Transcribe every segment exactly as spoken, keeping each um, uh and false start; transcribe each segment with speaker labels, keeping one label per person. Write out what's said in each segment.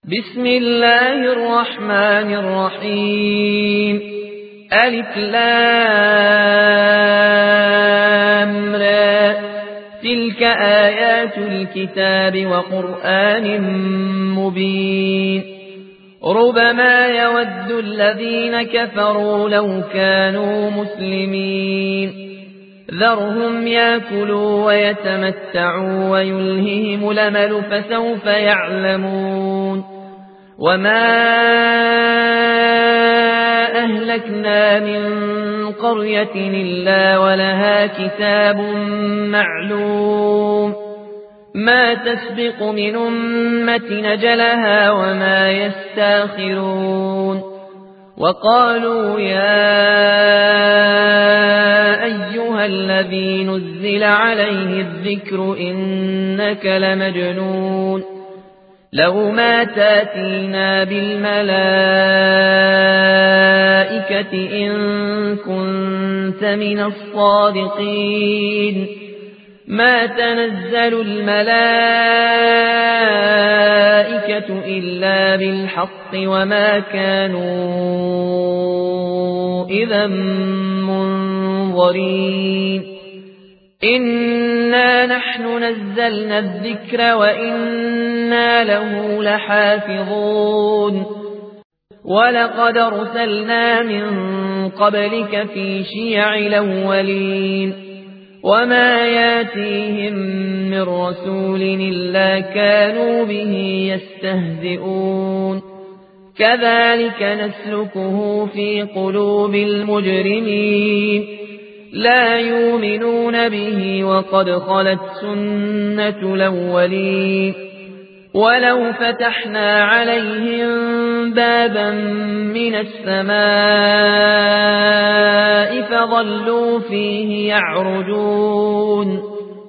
Speaker 1: بسم الله الرحمن الرحيم. ألف لام را، تلك آيات الكتاب وقرآن مبين. ربما يود الذين كفروا لو كانوا مسلمين. ذرهم يأكلوا ويتمتعوا ويلههم الأمل فسوف يعلمون. وما أهلكنا من قرية إلا ولها كتاب معلوم، ما تسبق من أمة أجلها وما يستاخرون. وقالوا يا أيها الذي نزل عليه الذكر إنك لمجنون، لو ما تاتينا بالملائكة إن كنت من الصادقين. ما تنزل الملائكة إلا بالحق وما كانوا إذا منظرين. إنا نحن نزلنا الذكر وإنا له لحافظون. ولقد أرسلنا من قبلك في شيع الأولين، وما ياتيهم من رسول إلا كانوا به يستهزئون. كذلك نسلكه في قلوب المجرمين، لا يؤمنون به وقد خلت سنة الأولين. ولو فتحنا عليهم بابا من السماء فظلوا فيه يعرجون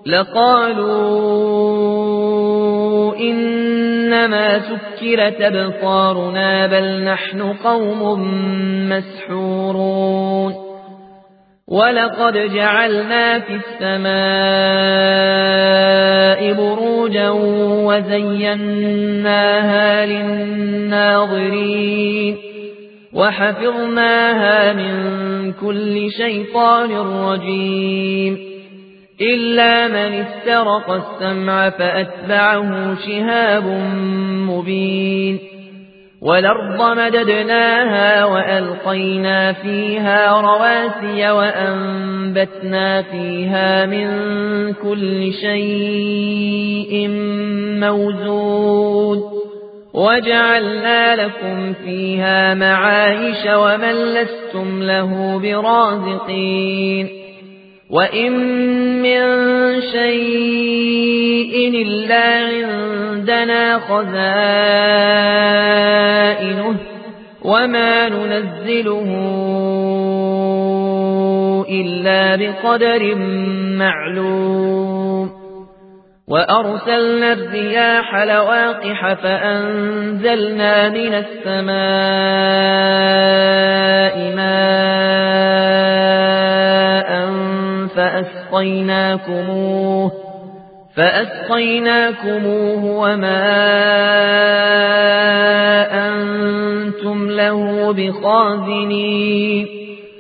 Speaker 1: لقالوا إنما سكرت أبصارنا بل نحن قوم مسحورون. ولقد جعلنا في السماء بروجا وزيناها للناظرين، وحفظناها من كل شيطان رجيم، إلا من استرق السمع فأتبعه شهاب مبين. والأرض مددناها وألقينا فيها رواسي وأنبتنا فيها من كل شيء موزون، وجعلنا لكم فيها معايش ومن لستم له برازقين. وإن من شيء إلا عندنا خزائنه وما ننزله إلا بقدر معلوم. وأرسلنا الرياح لواقح فأنزلنا من السماء ماء فأسقيناكموه, فأسقيناكموه وما أنتم له بخازنين.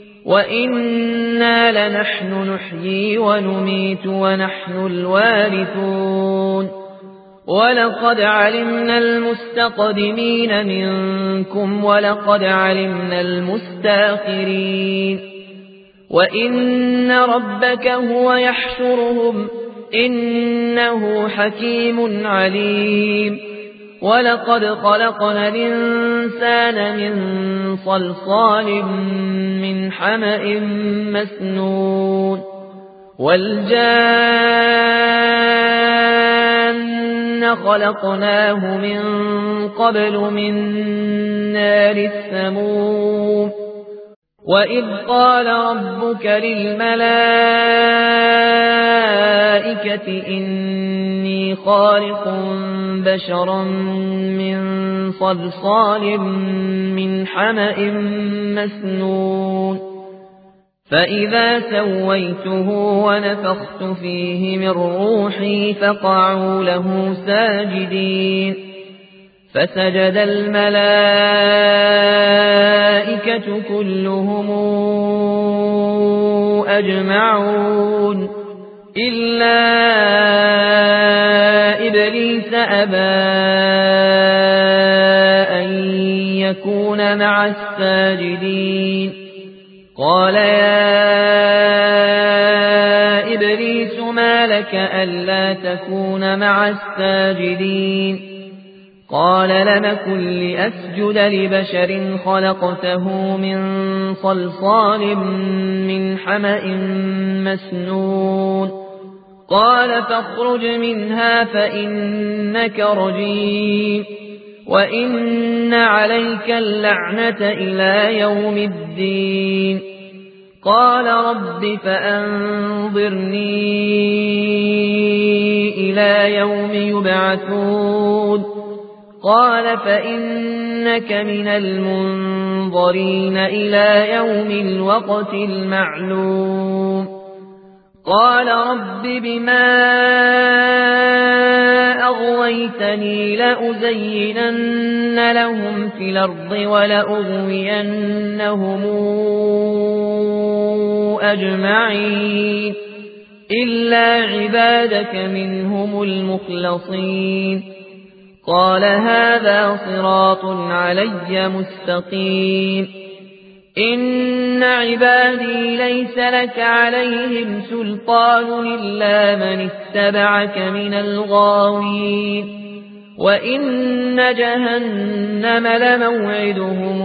Speaker 1: وإنا لنحن نحيي ونميت ونحن الوارثون. ولقد علمنا المستقدمين منكم ولقد علمنا المستاخرين. وإن ربك هو يحشرهم إنه حكيم عليم. ولقد خلقنا الإنسان من صلصال من حمأ مسنون. والجان خلقناه من قبل من نار السموم. وإذ قال ربك للملائكة إني خالق بشرا من صلصال من حمأ مسنون. فإذا سويته ونفخت فيه من روحي فقعوا له ساجدين. فسجد الملائكة كلهم أجمعون إلا إبليس أبى أن يكون مع الساجدين قال يا إبليس ما لك ألا تكون مع الساجدين قال لم أكن لأسجد لبشر خلقته من صلصال من حمأ مسنون قال فاخرج منها فإنك رجيم وإن عليك اللعنة إلى يوم الدين قال رب فأنظرني إلى يوم يبعثون قال فإنك من المنظرين إلى يوم الوقت المعلوم قال رب بما أغويتني لأزينن لهم في الأرض ولأغوينهم أجمعين إلا عبادك منهم المخلصين قال هذا صراط علي مستقيم إن عبادي ليس لك عليهم سلطان إلا من اتبعك من الغاوين وإن جهنم لموعدهم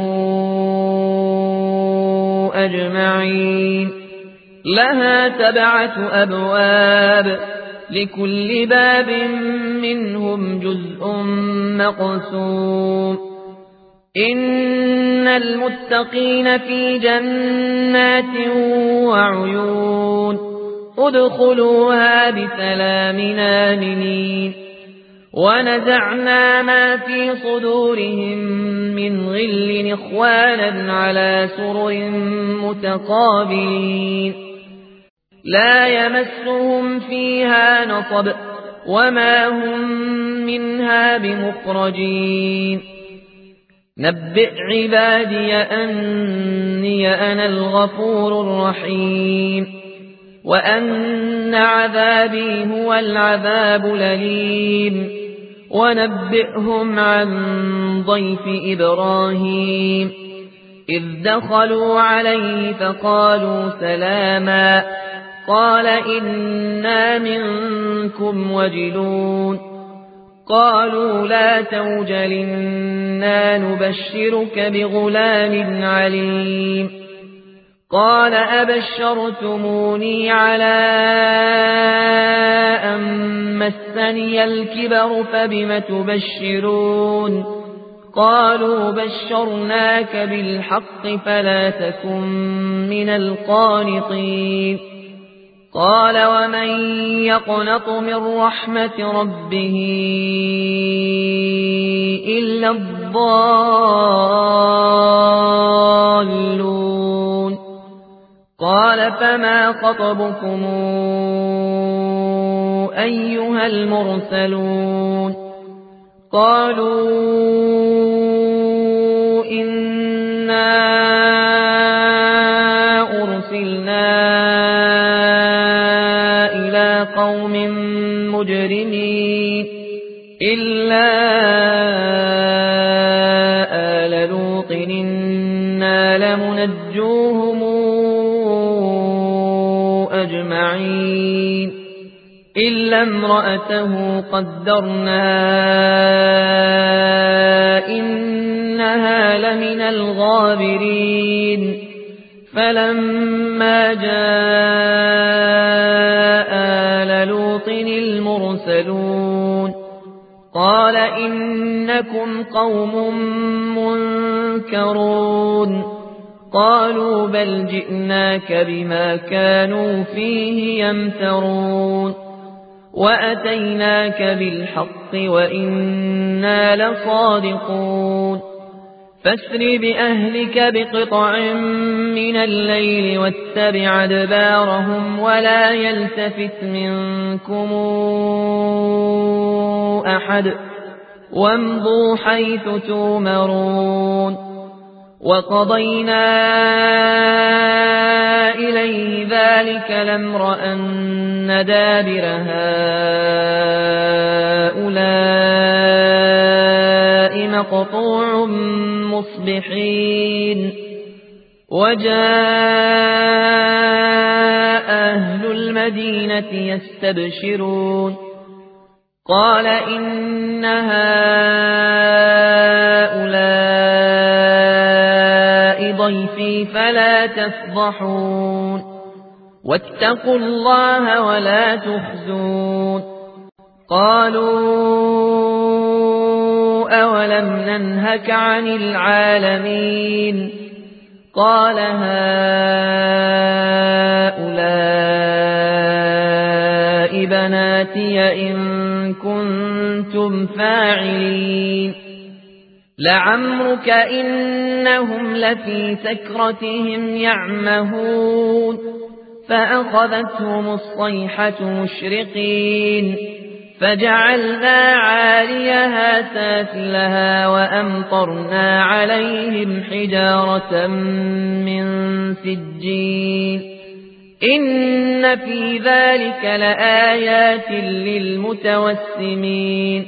Speaker 1: أجمعين لها سبعة أبواب لكل باب منهم جزء مقسوم إن المتقين في جنات وعيون ادخلوها بسلام آمنين ونزعنا ما في صدورهم من غل إخوانا على سرر متقابلين لا يمسهم فيها نصب وما هم منها بمخرجين نبئ عبادي أني أنا الغفور الرحيم وأن عذابي هو العذاب الأليم ونبئهم عن ضيف إبراهيم إذ دخلوا عليه فقالوا سلاما قال إنا منكم وجلون قالوا لا توجل إنا نبشرك بغلام عليم قال أبشرتموني على أن مسني الكبر فبم تبشرون قالوا بشرناك بالحق فلا تكن من القانطين قال ومن يقنط من رحمة ربه إلا الضالون قال فما خطبكم أيها المرسلون قالوا إنا أرسلنا قوم مجرمين إلا آل لوط إنا لمنجوهم أجمعين إلا امرأته قدرنا إنها لمن الغابرين فلما جاء آل لوط المرسلون قال إنكم قوم منكرون قالوا بل جئناك بما كانوا فيه يمترون وأتيناك بالحق وإنا لصادقون فاسر بأهلك بقطع من الليل واتبع أدبارهم ولا يلتفت منكم أحد وامضوا حيث تؤمرون وقضينا إليه ذلك الأمر أن دابر هؤلاء مقطوع مصبحين وجاء أهل المدينة يستبشرون قال إن هؤلاء ضيفي فلا تفضحون واتقوا الله ولا تخزون قالوا أولم ننهك عن العالمين قال هؤلاء بناتي إن كنتم فاعلين لعمرك إنهم لفي سكرتهم يعمهون فأخذتهم الصيحة مشرقين فجعلنا عاليها سافلها وأمطرنا عليهم حجارة من سجيل إن في ذلك لآيات للمتوسمين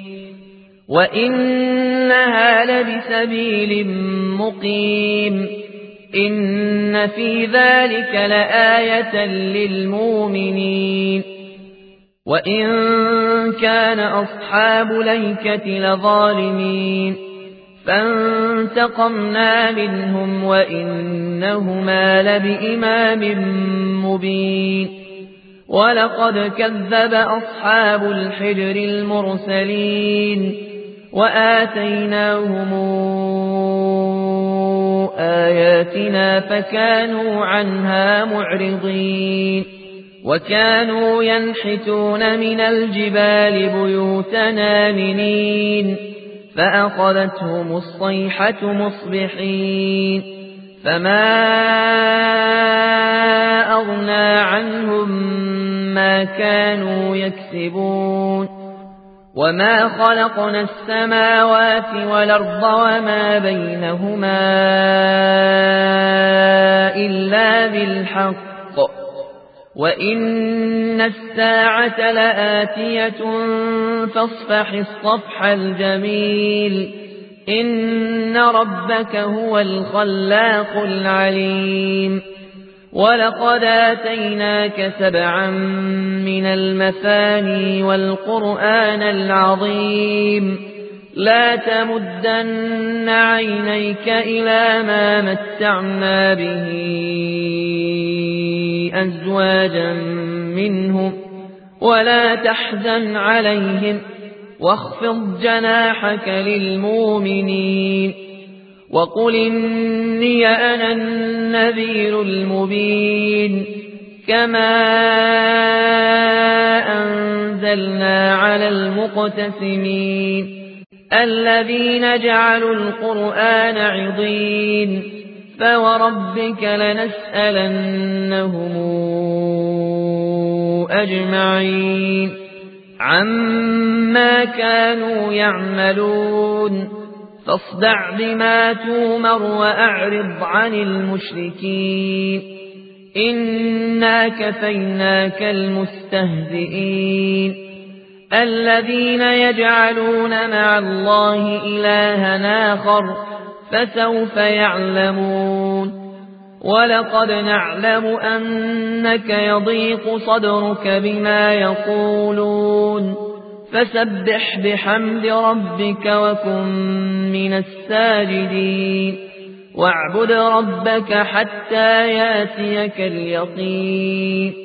Speaker 1: وإنها لبسبيل مقيم إن في ذلك لآية للمؤمنين وإن كان أصحاب ليكة لظالمين فانتقمنا منهم وإنهما لبإمام مبين ولقد كذب أصحاب الحجر المرسلين وآتيناهم آياتنا فكانوا عنها معرضين وكانوا ينحتون من الجبال بيوتنا آمنين فأخذتهم الصيحة مصبحين فما أغنى عنهم ما كانوا يكسبون وما خلقنا السماوات والأرض وما بينهما إلا بالحق وإن الساعة لآتية فاصفح الصفح الجميل إن ربك هو الخلاق العليم ولقد آتيناك سبعا من المثاني والقرآن العظيم لا تمدن عينيك إلى ما متعنا به أزواجا منهم ولا تحزن عليهم واخفض جناحك للمؤمنين وقل إني أنا النذير المبين كما أنزلنا على المقتسمين الذين جعلوا القرآن عضين فوربك لنسألنهم أجمعين عما كانوا يعملون فاصدع بما تومر وأعرض عن المشركين إنا كفيناك المستهزئين الذين يجعلون مع الله إلها آخر فسوف يعلمون ولقد نعلم أنك يضيق صدرك بما يقولون فسبح بحمد ربك وكن من الساجدين واعبد ربك حتى ياتيك اليقين